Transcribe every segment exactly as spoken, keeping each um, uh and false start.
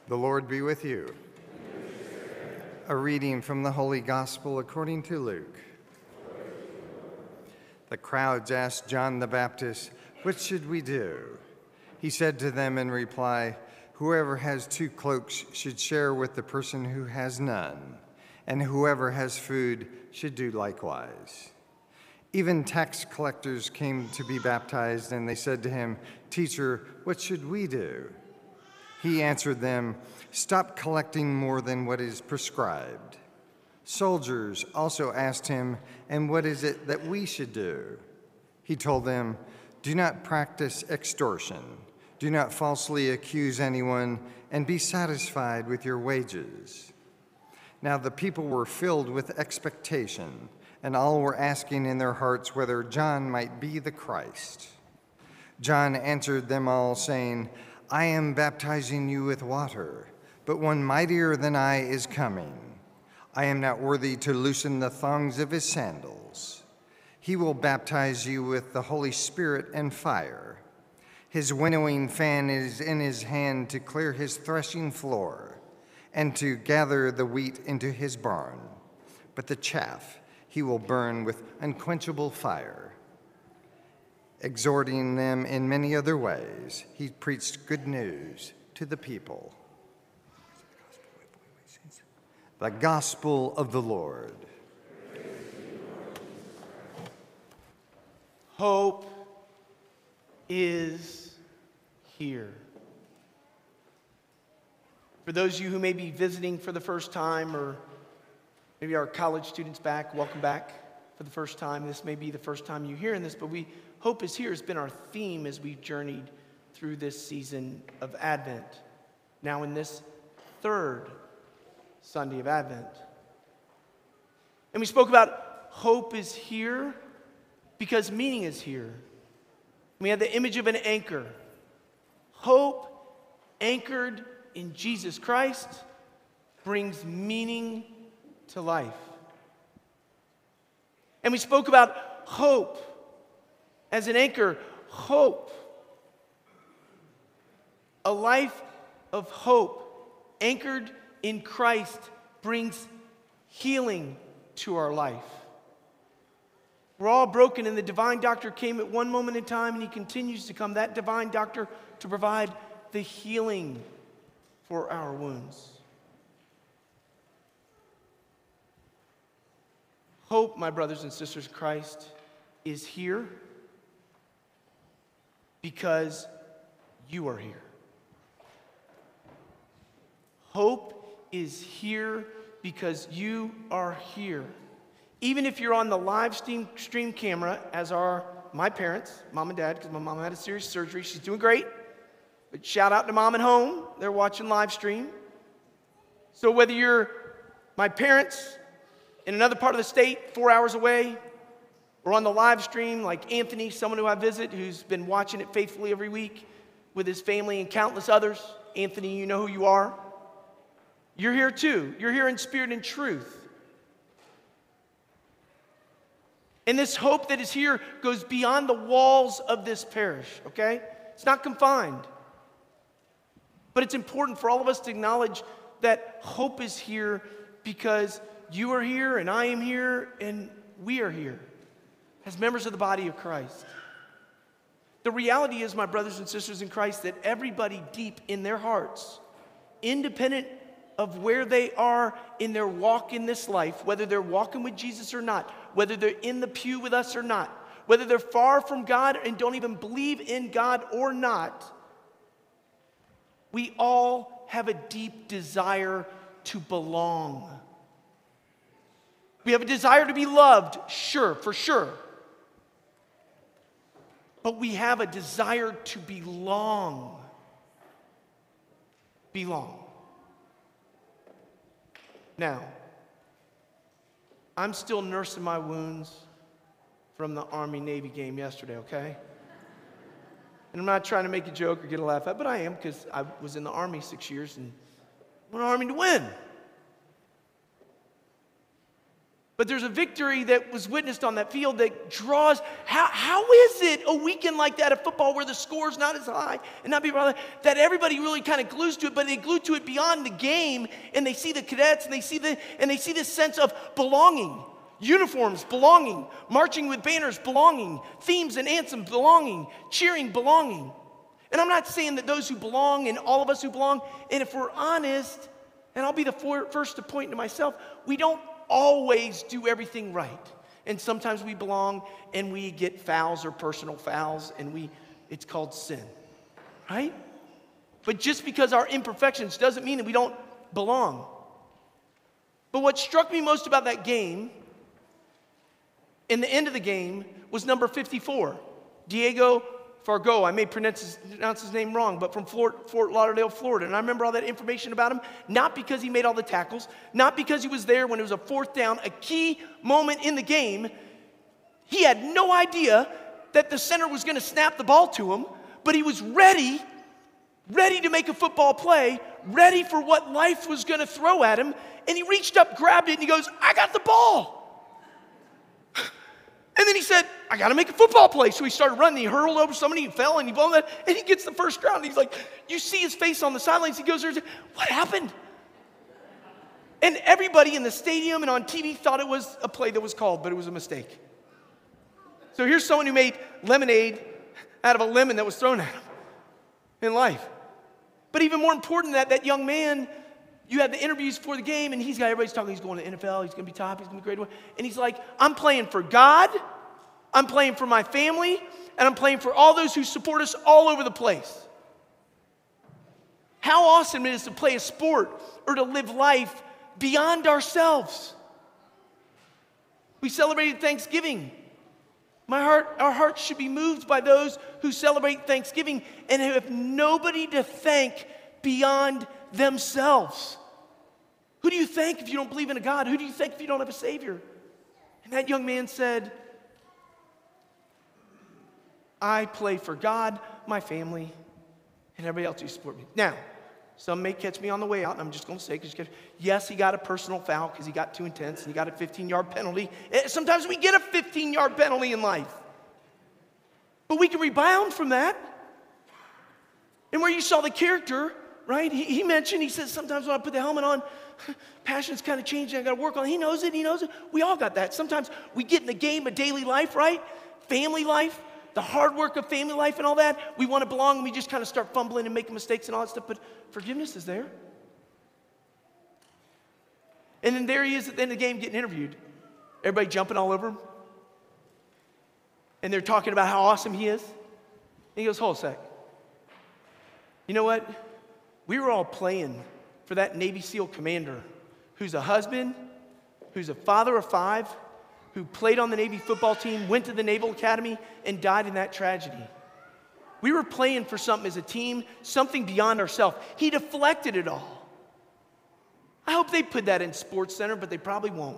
The Lord be with you. A reading from the Holy Gospel according to Luke. The crowds asked John the Baptist, "What should we do?" He said to them in reply, "Whoever has two cloaks should share with the person who has none, and whoever has food should do likewise." Even tax collectors came to be baptized, and they said to him, "Teacher, what should we do?" He answered them, "Stop collecting more than what is prescribed." Soldiers also asked him, "And what is it that we should do?" He told them, "Do not practice extortion. Do not falsely accuse anyone, and be satisfied with your wages." Now the people were filled with expectation, and all were asking in their hearts whether John might be the Christ. John answered them all, saying, "I am baptizing you with water, but one mightier than I is coming. I am not worthy to loosen the thongs of his sandals. He will baptize you with the Holy Spirit and fire. His winnowing fan is in his hand to clear his threshing floor and to gather the wheat into his barn, but the chaff he will burn with unquenchable fire." Exhorting them in many other ways, he preached good news to the people. The Gospel of the Lord. Hope is here. For those of you who may be visiting for the first time, or maybe our college students back, welcome back for the first time. This may be the first time you're hearing this, but we Hope is Here has been our theme as we've journeyed through this season of Advent. Now in this third Sunday of Advent. And we spoke about hope is here because meaning is here. We had the image of an anchor. Hope anchored in Jesus Christ brings meaning to life. And we spoke about hope as an anchor. Hope. A life of hope anchored in Christ brings healing to our life. We're all broken, and the divine doctor came at one moment in time, and he continues to come, that divine doctor, to provide the healing for our wounds. Hope, my brothers and sisters in Christ, is here because you are here. Hope is here because you are here. Even if you're on the live stream, stream camera, as are my parents, mom and dad, because my mom had a serious surgery. She's doing great. But shout out to mom at home. They're watching live stream. So whether you're my parents in another part of the state, four hours away, or on the live stream like Anthony, someone who I visit, who's been watching it faithfully every week with his family and countless others. Anthony, you know who you are. You're here too. You're here in spirit and truth. And this hope that is here goes beyond the walls of this parish, okay? It's not confined. But it's important for all of us to acknowledge that hope is here because you are here and I am here and we are here as members of the body of Christ. The reality is, my brothers and sisters in Christ, that everybody deep in their hearts, independent of where they are in their walk in this life, whether they're walking with Jesus or not, whether they're in the pew with us or not, whether they're far from God and don't even believe in God or not, we all have a deep desire to belong. We have a desire to be loved, sure, for sure. But we have a desire to belong. Belong. Now, I'm still nursing my wounds from the Army-Navy game yesterday, okay? And I'm not trying to make a joke or get a laugh at, but I am, because I was in the Army six years and I want the Army to win. But there's a victory that was witnessed on that field that draws. How, how is it a weekend like that of football where the score's not as high and not people that everybody really kind of glues to it, but they glue to it beyond the game, and they see the cadets and they see the and they see this sense of belonging, uniforms, belonging, marching with banners, belonging, themes and anthems, belonging, cheering, belonging. And I'm not saying that those who belong and all of us who belong, and if we're honest, and I'll be the for, first to point to myself, we don't always do everything right. And sometimes we belong and we get fouls or personal fouls, and we it's called sin, right? But just because our imperfections doesn't mean that we don't belong. But what struck me most about that game, in the end of the game, was number fifty-four, Diego Fargo. I may pronounce his, pronounce his name wrong, but from Fort, Fort Lauderdale, Florida. And I remember all that information about him, not because he made all the tackles, not because he was there when it was a fourth down, a key moment in the game. He had no idea that the center was going to snap the ball to him, but he was ready, ready to make a football play, ready for what life was going to throw at him. And he reached up, grabbed it, and he goes, I got the ball. And then he said, I got to make a football play. So he started running. He hurled over somebody. He fell and he blew that. And he gets the first down. And he's like, you see his face on the sidelines. He goes there and says, what happened? And everybody in the stadium and on T V thought it was a play that was called, but it was a mistake. So here's someone who made lemonade out of a lemon that was thrown at him in life. But even more important than that, that young man, you had the interviews before the game, and he's got everybody's talking. He's going to the N F L. He's going to be top. He's going to be great. And he's like, I'm playing for God. I'm playing for my family. And I'm playing for all those who support us all over the place. How awesome it is to play a sport or to live life beyond ourselves. We celebrated Thanksgiving. My heart, our hearts should be moved by those who celebrate Thanksgiving and who have nobody to thank beyond themselves. Who do you thank if you don't believe in a God? Who do you thank if you don't have a Savior? And that young man said, I play for God, my family, and everybody else who support me. Now, some may catch me on the way out, and I'm just going to say, because yes, he got a personal foul because he got too intense, and he got a fifteen-yard penalty. Sometimes we get a fifteen-yard penalty in life. But we can rebound from that. And where you saw the character, right? He, he mentioned, he says, sometimes when I put the helmet on, passion's kind of changing. I got to work on it. He knows it. He knows it. We all got that. Sometimes we get in the game of daily life, right? Family life, the hard work of family life and all that. We want to belong, and we just kind of start fumbling and making mistakes and all that stuff. But forgiveness is there. And then there he is at the end of the game getting interviewed. Everybody jumping all over him. And they're talking about how awesome he is. And he goes, hold a sec. You know what? We were all playing for that Navy SEAL commander who's a husband, who's a father of five, who played on the Navy football team, went to the Naval Academy, and died in that tragedy. We were playing for something as a team, something beyond ourselves. He deflected it all. I hope they put that in Sports Center, but they probably won't.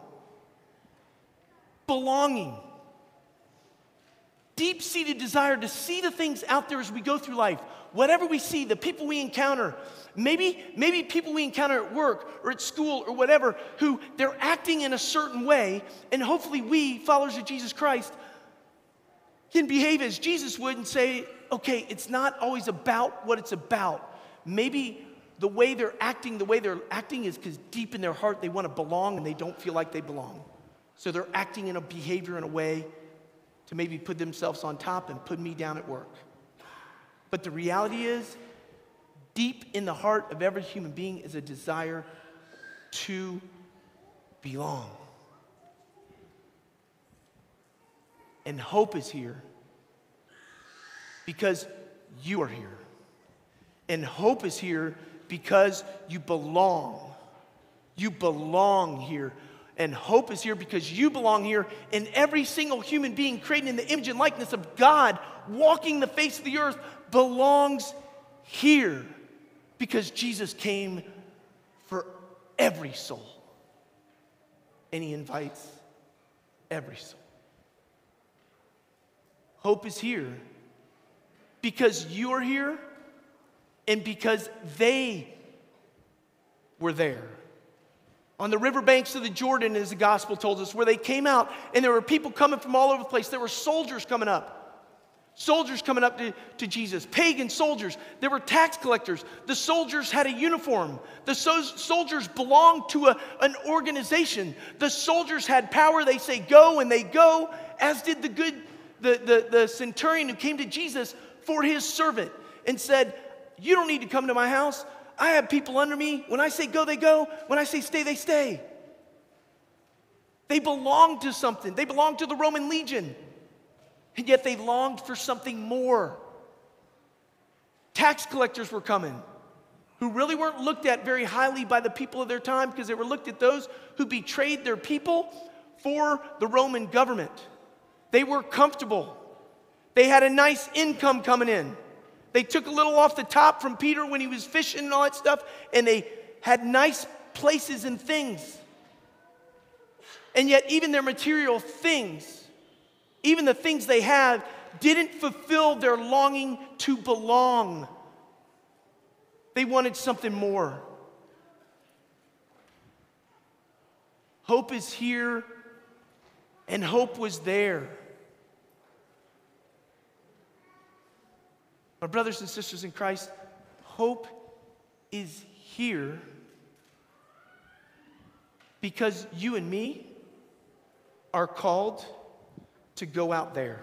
Belonging. Deep-seated desire to see the things out there as we go through life. Whatever we see, the people we encounter, maybe, maybe people we encounter at work or at school or whatever, who they're acting in a certain way, and hopefully we, followers of Jesus Christ, can behave as Jesus would and say, okay, it's not always about what it's about. Maybe the way they're acting, the way they're acting is because deep in their heart they want to belong and they don't feel like they belong. So they're acting in a behavior in a way to maybe put themselves on top and put me down at work. But the reality is, deep in the heart of every human being is a desire to belong. And hope is here because you are here. And hope is here because you belong. You belong here. And hope is here because you belong here, and every single human being created in the image and likeness of God, walking the face of the earth, belongs here because Jesus came for every soul. And he invites every soul. Hope is here because you're here and because they were there on the riverbanks of the Jordan, as the gospel told us, where they came out, and there were people coming from all over the place. There were soldiers coming up. Soldiers coming up to, to Jesus, pagan soldiers. There were tax collectors. The soldiers had a uniform. The so- soldiers belonged to a, an organization. The soldiers had power. They say go, and they go, as did the good, the, the, the centurion who came to Jesus for his servant and said, you don't need to come to my house. I have people under me. When I say go, they go. When I say stay, they stay. They belonged to something. They belonged to the Roman legion. And yet they longed for something more. Tax collectors were coming, who really weren't looked at very highly by the people of their time, because they were looked at those who betrayed their people for the Roman government. They were comfortable. They had a nice income coming in. They took a little off the top from Peter when he was fishing and all that stuff, and they had nice places and things. And yet even their material things, even the things they had, didn't fulfill their longing to belong. They wanted something more. Hope is here, and hope was there. My brothers and sisters in Christ, hope is here because you and me are called to go out there.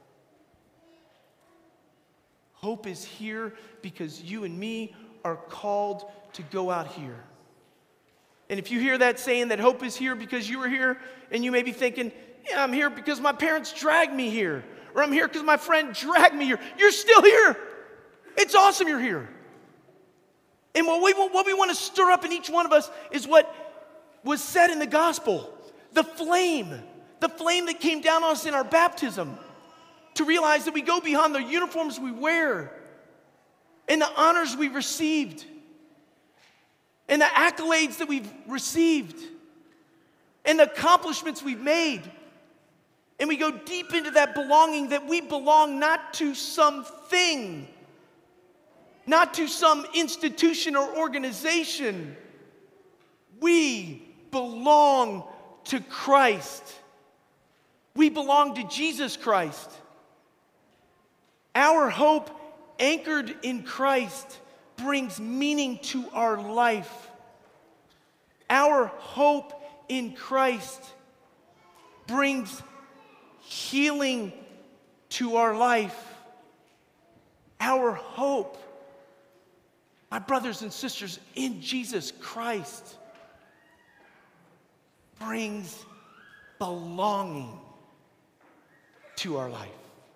Hope is here because you and me are called to go out here. And if you hear that saying that hope is here because you were here, and you may be thinking, yeah, I'm here because my parents dragged me here, or I'm here because my friend dragged me here. You're still here. It's awesome you're here. And what we, what we want to stir up in each one of us is what was said in the gospel, the flame. The flame that came down on us in our baptism, to realize that we go beyond the uniforms we wear and the honors we received and the accolades that we've received and the accomplishments we've made. And we go deep into that belonging, that we belong not to something, not to some institution or organization. We belong to Christ. We belong to Jesus Christ. Our hope, anchored in Christ, brings meaning to our life. Our hope in Christ brings healing to our life. Our hope, my brothers and sisters, in Jesus Christ brings belonging to our life.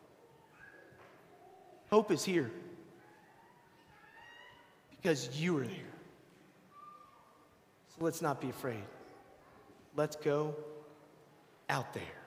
Hope is here because you are there. So let's not be afraid. Let's go out there.